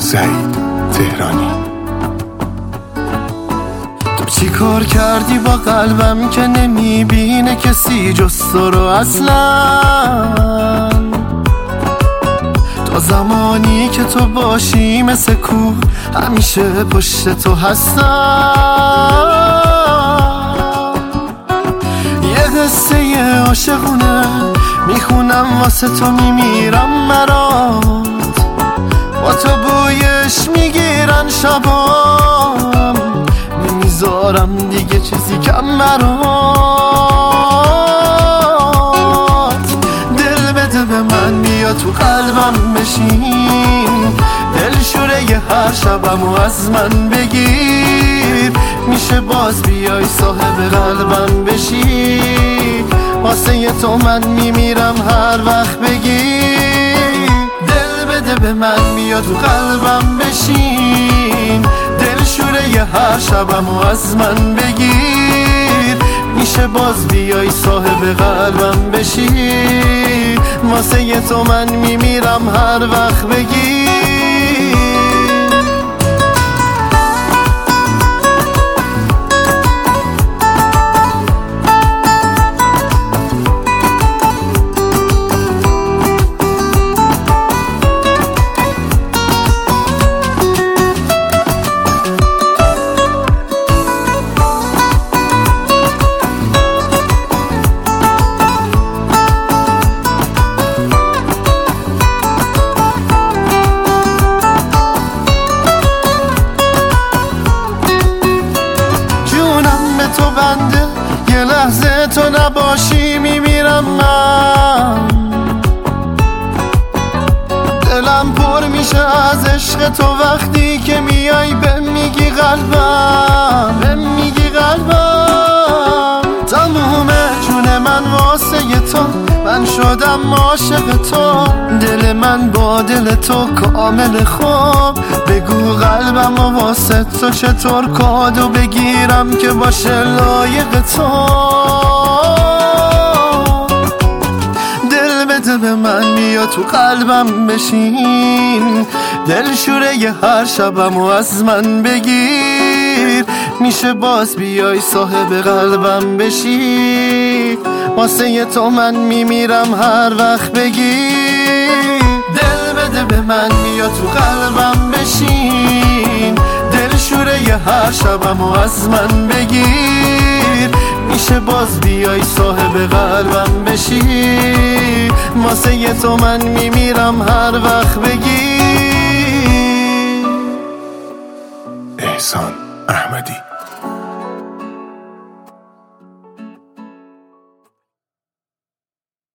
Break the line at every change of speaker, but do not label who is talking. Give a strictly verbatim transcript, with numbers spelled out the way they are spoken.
سعید تهرانی.
تو چی کار کردی با قلبم که نمیبینه کسی جز تو رو اصلا؟ تا زمانی که تو باشی مثل کوه همیشه پشت تو هستم. یه قصه عاشقونه میخونم واسه تو، میمیرم مرات با تو بویش میگیرن شبام، نمیذارم دیگه چیزی کم برات. دل بده به من، بیا تو قلبم بشین، دل شوره ی هر شبمو از من بگیر. میشه باز بیای صاحب قلبم بشی، واسه ی تو من میمیرم هر وقت بگی. دل بده به من، بیا تو قلبم بشین، دل شوره ی هر شبمو از من بگیر. میشه باز بیای صاحب قلبم بشی، واسه ی تو من میمیرم هر وقت بگی. تو بنده یه لحظه تو نباشی میمیرم من. دلم پر میشه از عشق تو وقتی که میای بهم میگی قلبم، بهم میگی قلبم. تموم جون من واسه ی تو، من شدم عاشق تو. دل من با دل تو کامل خوب، بگو قلبم و واسه تو چطور کادو بگیرم که باشه لایق تو. دل بده به من، بیا تو قلبم بشین، دل شوره ی هر شبمو از من بگیر. میشه باز بیای صاحب قلبم بشی، واسه ی تو من میمیرم هر وقت بگی. دل بده به من، بیا تو قلبم بشین، دل شوره ی هر شبمو از من بگیر. میشه باز بیای صاحب قلبم بشی، واسه ی تو من میمیرم هر وقت بگی.
احسان احمدی.